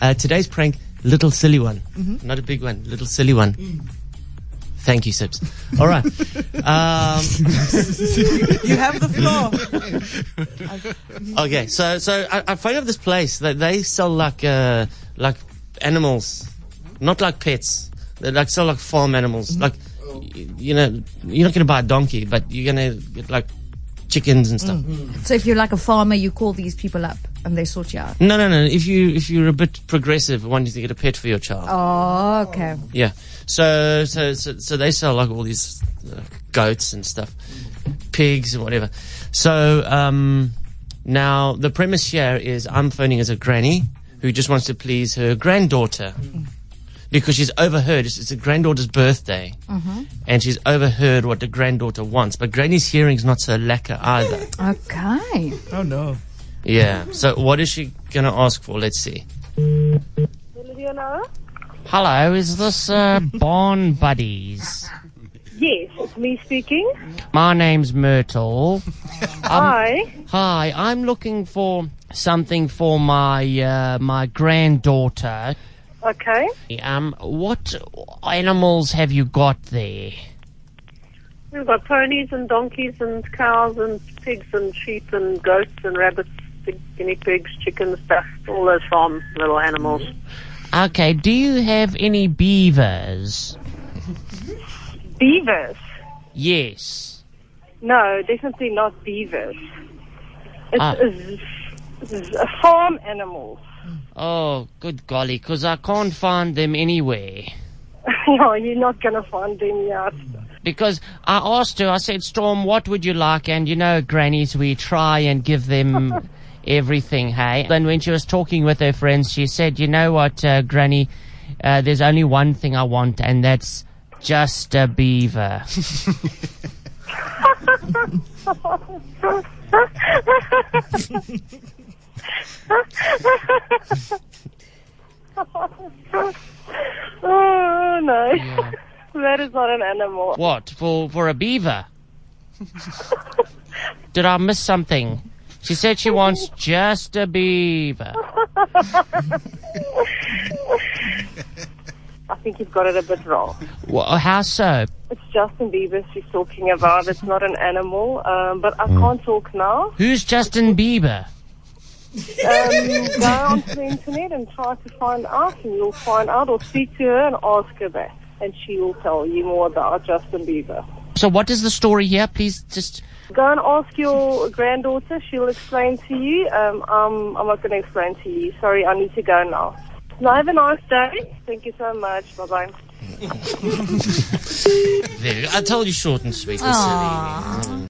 Today's prank, little silly one. Not a big one, little silly one. Thank you, Sips. All right. You have the floor. Okay, so I found out this place that they sell like animals, not like pets. They sell like farm animals. Like, you're not going to buy a donkey, but you're going to get like chickens and stuff. So if you're like a farmer, you call these people up and they sort you out. No. If you're a bit progressive, wanting to get a pet for your child. Oh, okay. Yeah. So they sell like all these goats and stuff, pigs and whatever. So now the premise here is I'm phoning as a granny who just wants to please her granddaughter because she's overheard. It's a granddaughter's birthday, and she's overheard what the granddaughter wants. But Granny's hearing's not so lacquer either. Okay. Oh no. Yeah. So what is she gonna ask for? Let's see. Hello, is this Barn Buddies? Yes, it's me speaking. My name's Myrtle. Hi. Hi, I'm looking for something for my my granddaughter. Okay. What animals have you got there? We've got ponies and donkeys and cows and pigs and sheep and goats and rabbits, guinea pigs, chickens, stuff, all those farm little animals. Okay, do you have any beavers? Beavers? Yes. No, definitely not beavers. It's farm animals. Oh, good golly, 'cause I can't find them anywhere. No, you're not going to find them yet. Because I asked her, I said, Storm, what would you like? And you know, grannies, we try and give them everything, hey? And when she was talking with her friends, she said, you know what, Granny, there's only one thing I want, and that's just a beaver. Oh, no. Yeah. That is not an animal. What, for a beaver? Did I miss something? She said she wants just a beaver. I think you've got it a bit wrong. Well, how so? It's Justin Bieber she's talking about. It's not an animal, but I can't talk now. Who's Justin Bieber? Go onto the internet and try to find out, and you'll find out, or speak to her and ask her that, and she will tell you more about Justin Bieber. So what is the story here? Please just... Go and ask your granddaughter. She'll explain to you. I'm not going to explain to you. Sorry, I need to go now. Now have a nice day. Thank you so much. Bye-bye. I told you short and sweet and silly.